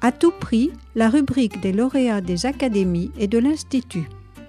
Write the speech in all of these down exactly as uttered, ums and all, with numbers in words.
À tout prix, la rubrique des lauréats des académies et de l'Institut.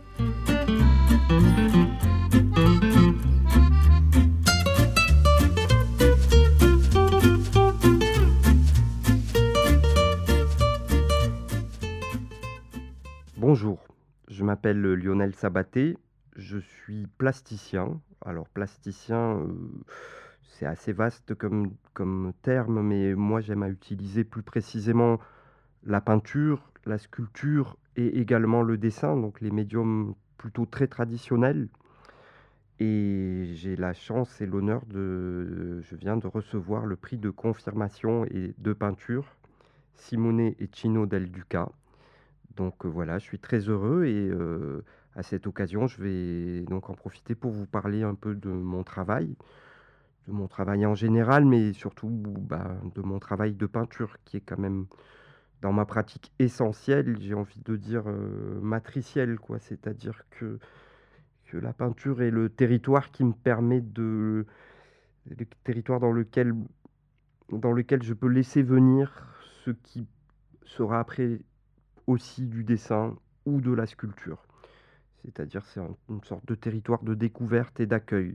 Bonjour, je m'appelle Lionel Sabaté, je suis plasticien. Alors plasticien, euh, c'est assez vaste comme, comme terme, mais moi j'aime à utiliser plus précisément la peinture, la sculpture et également le dessin, donc les médiums plutôt très traditionnels. Et j'ai la chance et l'honneur de, je viens de recevoir le prix de confirmation et de peinture Simone et Cino del Duca. Donc euh, voilà, je suis très heureux et euh, à cette occasion, je vais donc en profiter pour vous parler un peu de mon travail, de mon travail en général, mais surtout bah, de mon travail de peinture qui est quand même dans ma pratique essentielle, j'ai envie de dire euh, matricielle, quoi. C'est-à-dire que, que la peinture est le territoire qui me permet de, le territoire dans lequel, dans lequel je peux laisser venir ce qui sera après aussi du dessin ou de la sculpture. C'est-à-dire c'est un- une sorte de territoire de découverte et d'accueil.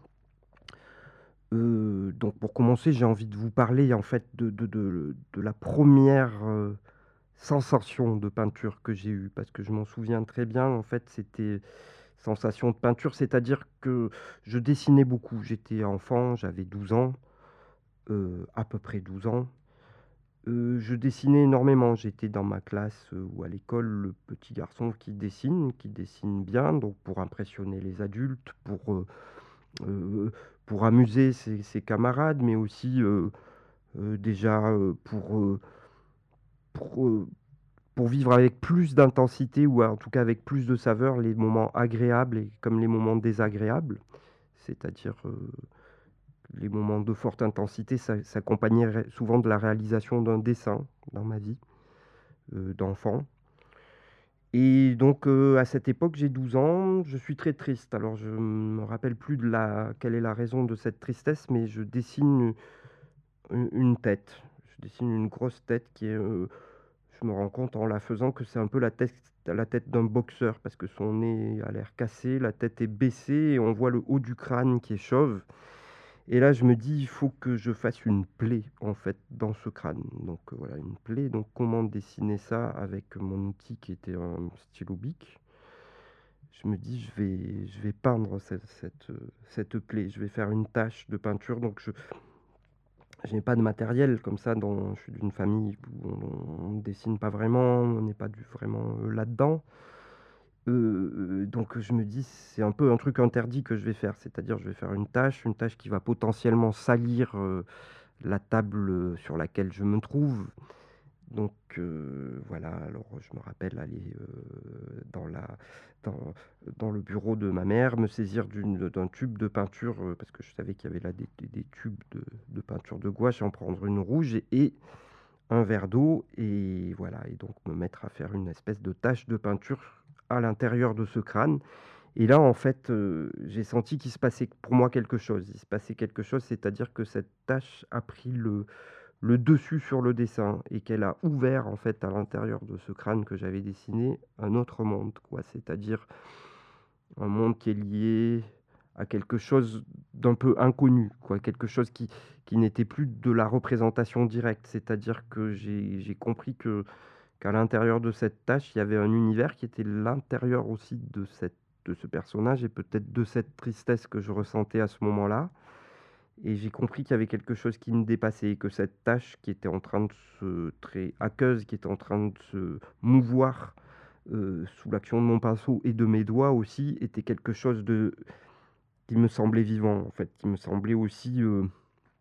Euh, donc pour commencer, j'ai envie de vous parler en fait de, de, de- de la première euh, sensation de peinture que j'ai eue, parce que je m'en souviens très bien. En fait, c'était sensation de peinture, c'est-à-dire que je dessinais beaucoup. J'étais enfant, j'avais douze ans, euh, à peu près douze ans. Heu, je dessinais énormément. J'étais dans ma classe, heu, ou à l'école, le petit garçon qui dessine, qui dessine bien, donc pour impressionner les adultes, pour, heu heu, pour amuser ses ses camarades, mais aussi, heu heu, déjà, heu, pour, heu pour, heu, pour vivre avec plus d'intensité ou en tout cas avec plus de saveur les moments agréables et comme les moments désagréables. C'est-à-dire, heu, les moments de forte intensité s'a s'accompagnaient ré souvent de la réalisation d'un dessin dans ma vie, heu, d'enfant. Et donc, heu, à cette époque, j'ai douze ans, je suis très triste. Alors je me rappelle plus de la quelle est la raison de cette tristesse, mais je dessine u une tête. Je dessine une grosse tête qui est, heu, je me rends compte en la faisant que c'est un peu la tête la tête d'un boxeur parce que son nez a l'air cassé, la tête est baissée et on voit le haut du crâne qui est chauve. Et là, je me dis: «Il faut que je fasse une plaie, en fait, dans ce crâne». Donc, heu, voilà, une plaie. Donc comment dessiner ça avec mon outil qui était un stylo bic? Je me dis: «Je vais je vais peindre cette cette, heu, cette plaie. Je vais faire une tache de peinture». Donc je je n'ai pas de matériel comme ça dans je suis d'une famille où on ne dessine pas vraiment, on n'est pas du vraiment, heu, là-dedans. Heu, donc je me dis: «C'est un peu un truc interdit que je vais faire». C'est-à-dire, je vais faire une tâche, une tâche qui va potentiellement salir, heu, la table, heu, sur laquelle je me trouve. Donc heu, voilà, alors je me rappelle aller, heu, dans la dans dans le bureau de ma mère, me saisir d'une d'un tube de peinture, heu, parce que je savais qu'il y avait là des des des tubes de de peinture de gouache, et en prendre une rouge et et un verre d'eau et voilà, et donc me mettre à faire une espèce de tache de peinture à l'intérieur de ce crâne. Et là, en fait, heu, j'ai senti qu'il se passait pour moi quelque chose. Il se passait quelque chose, c'est-à-dire que cette tache a pris le le dessus sur le dessin et qu'elle a ouvert, en fait, à l'intérieur de ce crâne que j'avais dessiné, un autre monde, quoi. C'est-à-dire un monde qui est lié à quelque chose d'un peu inconnu, quoi. Quelque chose qui qui n'était plus de la représentation directe. C'est-à-dire que j'ai j'ai compris que qu'à l'intérieur de cette tâche, il y avait un univers qui était l'intérieur aussi de cette de ce personnage et peut-être de cette tristesse que je ressentais à ce moment-là. Et j'ai compris qu'il y avait quelque chose qui me dépassait et que cette tâche qui était en train de se très aqueuse, qui était en train de se mouvoir, heu, sous l'action de mon pinceau et de mes doigts aussi, était quelque chose de qui me semblait vivant, en fait, qui me semblait aussi, heu,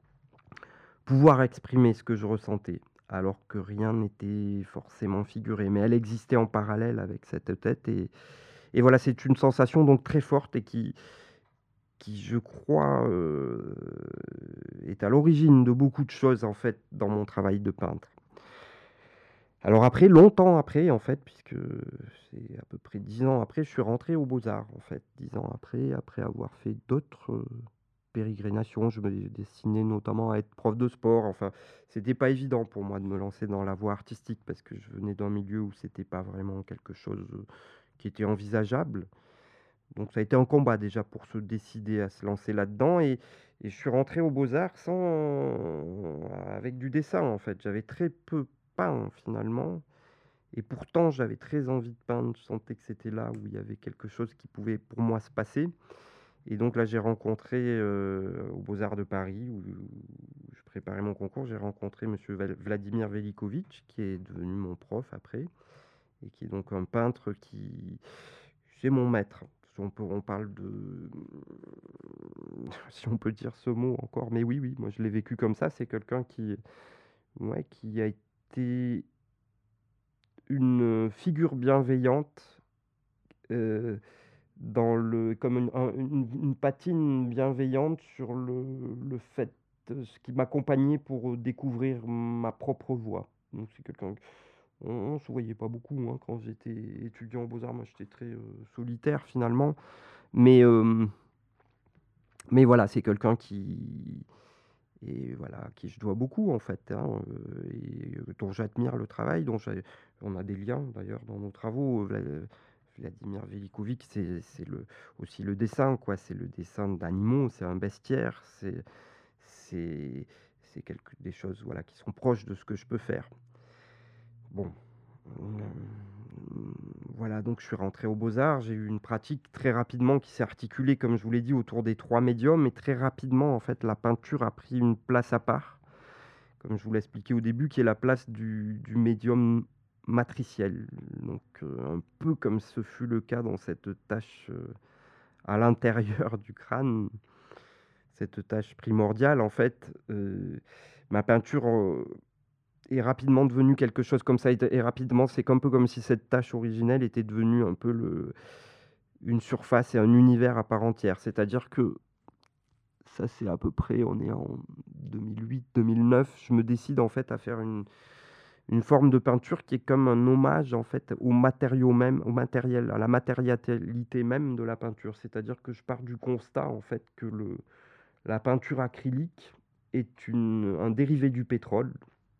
pouvoir exprimer ce que je ressentais, alors que rien n'était forcément figuré. Mais elle existait en parallèle avec cette tête et et voilà, c'est une sensation donc très forte et qui qui je crois, heu, est à l'origine de beaucoup de choses, en fait, dans mon travail de peintre. Alors après, longtemps après, en fait, puisque c'est à peu près dix ans après, je suis rentré aux Beaux-Arts, en fait. Dix ans après, après avoir fait d'autres, heu, pérégrinations. Je me destinais notamment à être prof de sport. Enfin, c'était pas évident pour moi de me lancer dans la voie artistique parce que je venais d'un milieu où c'était pas vraiment quelque chose, heu, qui était envisageable. Donc ça a été un combat déjà pour se décider à se lancer là-dedans et et je suis rentré aux Beaux-Arts sans avec du dessin, en fait. J'avais très peu peint finalement et pourtant j'avais très envie de peindre. Je sentais que c'était là où il y avait quelque chose qui pouvait pour moi se passer et donc là j'ai rencontré, heu, aux Beaux-Arts de Paris où je préparais mon concours, j'ai rencontré monsieur Val Vladimir Velikovitch qui est devenu mon prof après et qui est donc un peintre qui c'est mon maître. Si on peut on parle de si on peut dire ce mot encore, mais oui, oui, moi je l'ai vécu comme ça. C'est quelqu'un qui, ouais, qui a été une, heu, figure bienveillante, heu, dans le comme une un une une patine bienveillante sur le le fait, heu, ce qui m'accompagnait pour, heu, découvrir ma propre voie. Donc c'est quelqu'un on on se voyait pas beaucoup, hein, quand j'étais étudiant aux Beaux-Arts. Moi, j'étais très, heu, solitaire finalement, mais hem, mais voilà, c'est quelqu'un qui et voilà, à qui je dois beaucoup en fait, hein, heu et heu, dont j'admire le travail, dont j'ai on a des liens d'ailleurs dans nos travaux, heu, Vla Vladimir Velikovic, c'est c'est le aussi le dessin quoi, c'est le dessin d'animaux, c'est un bestiaire, c'est c'est c'est quelque des choses, voilà, qui sont proches de ce que je peux faire. Bon, hem, voilà, donc je suis rentré aux Beaux-Arts, j'ai eu une pratique très rapidement qui s'est articulée, comme je vous l'ai dit, autour des trois médiums et très rapidement, en fait, la peinture a pris une place à part, comme je vous l'ai expliqué au début, qui est la place du du médium matriciel. Donc, heu, un peu comme ce fut le cas dans cette tâche, heu, à l'intérieur du crâne, cette tâche primordiale, en fait, heu, ma peinture, heu, est rapidement devenue quelque chose comme ça et et rapidement, c'est un peu comme si cette tâche originelle était devenue un peu le une surface et un univers à part entière. C'est-à-dire que ça, c'est à peu près on est en deux mille huit-deux mille neuf, je me décide en fait à faire une une forme de peinture qui est comme un hommage en fait aux matériaux même, au matériel, à la matérialité même de la peinture. C'est-à-dire que je pars du constat en fait que le la peinture acrylique est une un dérivé du pétrole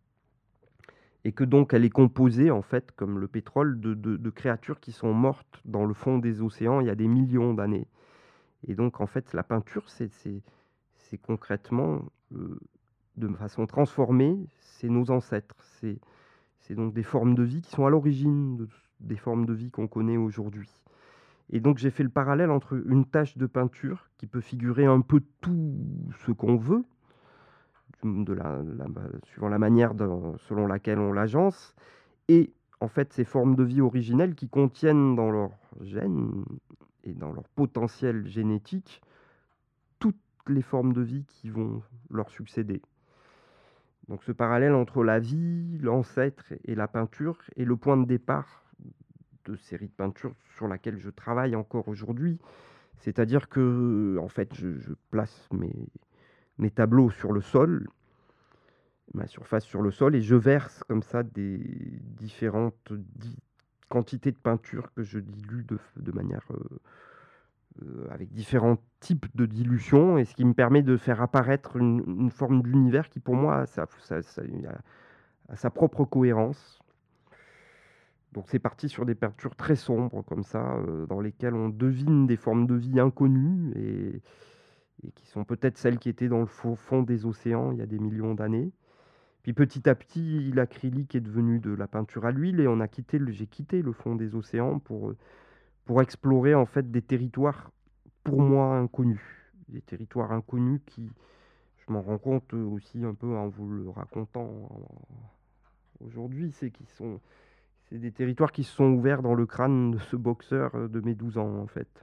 et que donc elle est composée en fait, comme le pétrole, de de de créatures qui sont mortes dans le fond des océans il y a des millions d'années. Et donc en fait, la peinture, c'est c'est c'est concrètement, heu, de façon transformée, c'est nos ancêtres. C'est c'est donc des formes de vie qui sont à l'origine de des formes de vie qu'on connaît aujourd'hui. Et donc j'ai fait le parallèle entre une tâche de peinture qui peut figurer un peu tout ce qu'on veut, mmh, de la la bah, suivant la manière dont selon laquelle on l'agence et en fait, ces formes de vie originelles qui contiennent dans leurs gènes et dans leur potentiel génétique toutes les formes de vie qui vont leur succéder. Donc ce parallèle entre la vie, l'ancêtre et la peinture est le point de départ de série de peintures sur laquelle je travaille encore aujourd'hui. C'est-à-dire que, en fait, je je place mes mes tableaux sur le sol, ma surface sur le sol et je verse comme ça des différentes di quantités de peinture que je dilue de f de manière, heu heu, avec différents types de dilution et ce qui me permet de faire apparaître une une forme d'univers qui pour moi a sa sa sa a a sa propre cohérence. Donc c'est parti sur des peintures très sombres comme ça, heu, dans lesquelles on devine des formes de vie inconnues et et qui sont peut-être celles qui étaient dans le fond fond des océans il y a des millions d'années. Puis petit à petit, l'acrylique est devenu de la peinture à l'huile et on a quitté le j'ai quitté le fond des océans pour, heu, pour explorer en fait des territoires pour moi inconnus. Des territoires inconnus qui je m'en rends compte, heu, aussi un peu en vous le racontant aujourd'hui, c'est qu'ils sont c'est des territoires qui se sont ouverts dans le crâne de ce boxeur, heu, de mes douze ans, en fait.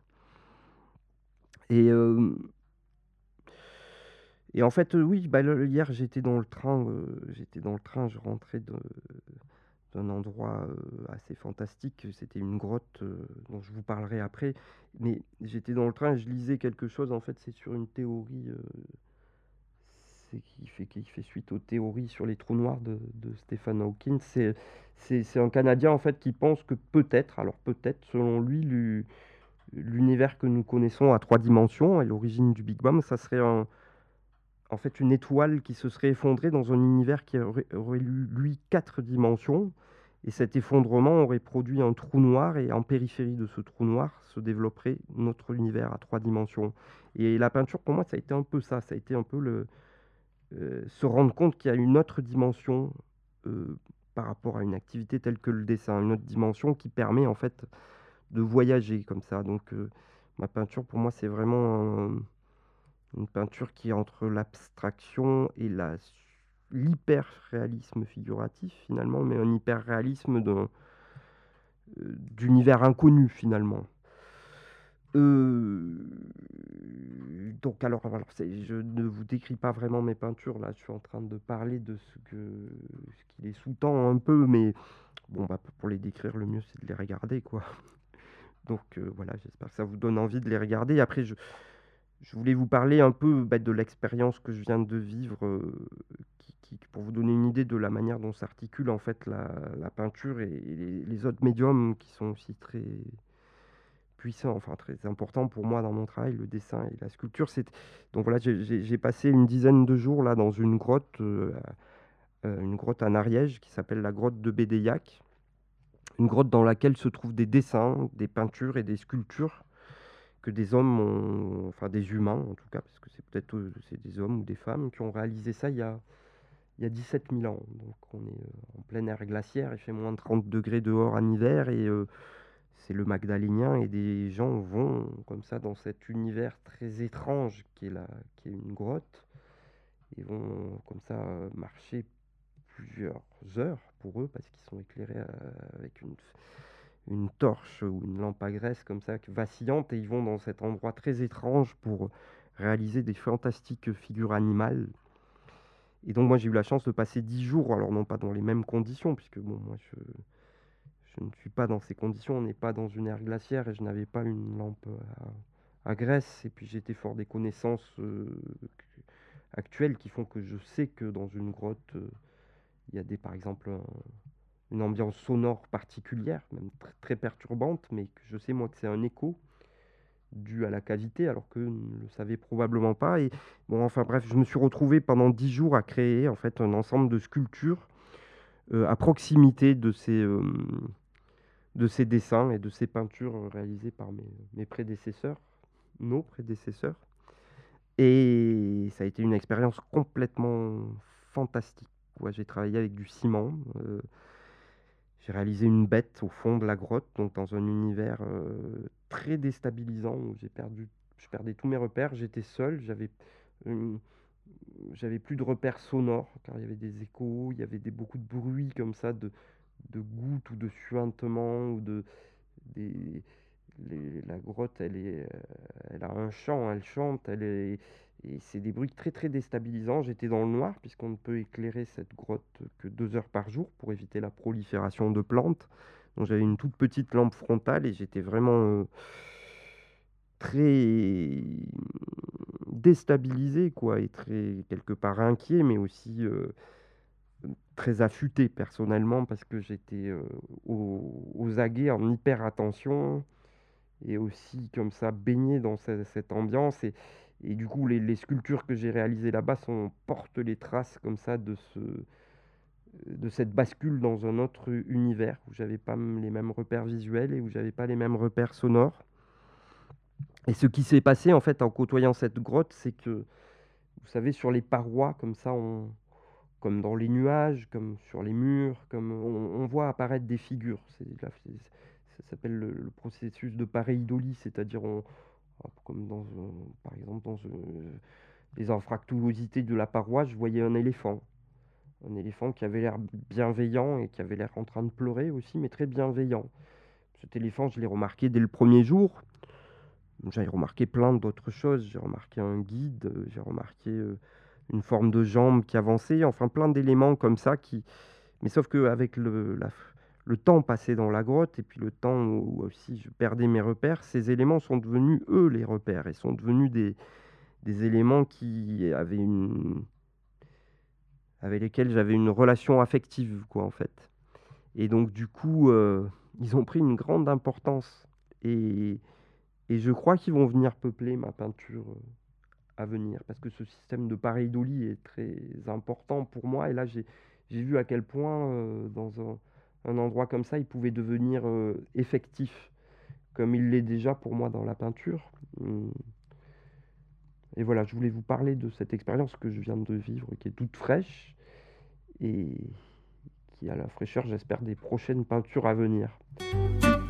Et hem et en fait, heu, oui, bah, le hier, j'étais dans le train, heu, j'étais dans le train, je rentrais de d'un endroit, heu, assez fantastique. C'était une grotte, heu, dont je vous parlerai après. Mais j'étais dans le train et je lisais quelque chose, en fait, c'est sur une théorie, heu, c'est qui fait qui fait suite aux théories sur les trous noirs de de Stephen Hawking. C'est c'est c'est un Canadien, en fait, qui pense que peut-être, alors peut-être, selon lui, l'u l'univers l'univers que nous connaissons à trois dimensions et l'origine du Big Bang, ça serait un en fait une étoile qui se serait effondrée dans un univers qui aurait aurait lu lui quatre dimensions et cet effondrement aurait produit un trou noir et en périphérie de ce trou noir se développerait notre univers à trois dimensions et la peinture pour moi ça a été un peu ça, ça a été un peu le, heu, se rendre compte qu'il y a une autre dimension, heu, par rapport à une activité telle que le dessin, une autre dimension qui permet en fait de voyager comme ça donc heu, ma peinture pour moi c'est vraiment un une peinture qui est entre l'abstraction et la su l'hyper-réalisme figuratif finalement, mais un hyper-réalisme d'un, heu, d'univers inconnu finalement. Heu, donc alors alors c'est je ne vous décris pas vraiment mes peintures là, je suis en train de parler de ce que ce qui les sous-tend un peu, mais bon bah, pour les décrire le mieux c'est de les regarder quoi. Donc heu, voilà, j'espère que ça vous donne envie de les regarder. Après je je voulais vous parler un peu, bah, de l'expérience que je viens de vivre, heu, qui qui pour vous donner une idée de la manière dont s'articule en fait la la peinture et et les les autres médiums qui sont aussi très puissants, enfin très importants pour moi dans mon travail, le dessin et la sculpture. C'est donc voilà, j'ai j'ai j'ai passé une dizaine de jours là dans une grotte, heu, heu, une grotte en Ariège qui s'appelle la grotte de Bédéiac. Une grotte dans laquelle se trouvent des dessins, des peintures et des sculptures que des hommes ont enfin des humains en tout cas, parce que c'est peut-être, heu, c'est des hommes ou des femmes qui ont réalisé ça il y a il y a dix-sept mille ans. Donc on est, heu, en plein air glaciaire, il fait moins de trente degrés dehors en hiver et heu, c'est le Magdalénien et des gens vont comme ça dans cet univers très étrange qui est la qui est une grotte. Ils vont comme ça, heu, marcher plusieurs heures pour eux parce qu'ils sont éclairés, heu, avec une une torche ou une lampe à graisse comme ça, qui vacillante et ils vont dans cet endroit très étrange pour réaliser des fantastiques figures animales. Et donc moi j'ai eu la chance de passer dix jours, alors non pas dans les mêmes conditions, puisque bon moi je je ne suis pas dans ces conditions, on n'est pas dans une ère glaciaire et je n'avais pas une lampe à, à graisse. Et puis j'étais fort des connaissances euh, actuelles qui font que je sais que dans une grotte, euh, il y a des, par exemple un- une ambiance sonore particulière, même tr- très perturbante, mais que je sais moi que c'est un écho dû à la cavité, alors que ne le savait probablement pas. Et bon, enfin bref, je me suis retrouvé pendant dix jours à créer en fait un ensemble de sculptures euh, à proximité de ces, euh, de ces dessins et de ces peintures euh, réalisées par mes, mes prédécesseurs, nos prédécesseurs. Et ça a été une expérience complètement fantastique. Ouais, j'ai travaillé avec du ciment. euh, j'ai réalisé une bête au fond de la grotte, donc dans un univers euh, très déstabilisant où j'ai perdu, je perdais tous mes repères. J'étais seul, j'avais une- j'avais plus de repères sonores car il y avait des échos, il y avait des, beaucoup de bruit comme ça, de, de gouttes ou de suintements ou de des, les- la grotte, elle est, euh, elle a un chant, elle chante, elle est, et c'est des bruits très très déstabilisants. J'étais dans le noir puisqu'on ne peut éclairer cette grotte que deux heures par jour pour éviter la prolifération de plantes. Donc j'avais une toute petite lampe frontale et j'étais vraiment euh, très déstabilisé quoi et très quelque part inquiet, mais aussi euh, très affûté personnellement parce que j'étais euh, aux, aux aguets en hyper attention et aussi comme ça baigné dans ce- cette ambiance et, et du coup les, les sculptures que j'ai réalisées là-bas sont, portent les traces comme ça de ce de cette bascule dans un autre univers où j'avais pas m- les mêmes repères visuels et où j'avais pas les mêmes repères sonores. Et ce qui s'est passé en fait en côtoyant cette grotte, c'est que vous savez sur les parois comme ça, on, comme dans les nuages, comme sur les murs, comme on, on voit apparaître des figures. C'est la- c'est- ça s'appelle le, le processus de pareidolie, c'est-à-dire on, comme dans, euh, par exemple, dans euh, les anfractuosités de la paroi, je voyais un éléphant. Un éléphant qui avait l'air bienveillant et qui avait l'air en train de pleurer aussi, mais très bienveillant. Cet éléphant, je l'ai remarqué dès le premier jour. J'ai remarqué plein d'autres choses. J'ai remarqué un guide, euh, j'ai remarqué euh, une forme de jambe qui avançait, enfin plein d'éléments comme ça qui. Mais sauf qu'avec le, la- le temps passé dans la grotte et puis le temps où aussi je perdais mes repères, ces éléments sont devenus eux les repères et sont devenus des, des éléments qui avaient une, avec lesquels j'avais une relation affective, quoi, en fait. Et donc, du coup, euh, ils ont pris une grande importance. Et, et je crois qu'ils vont venir peupler ma peinture, heu, à venir parce que ce système de pareidolie est très important pour moi et là j'ai j'ai vu à quel point, heu, dans un un endroit comme ça, il pouvait devenir, heu, effectif comme il l'est déjà pour moi dans la peinture. Mmh et voilà, je voulais vous parler de cette expérience que je viens de vivre, qui est toute fraîche et qui a la fraîcheur, j'espère, des prochaines peintures à venir.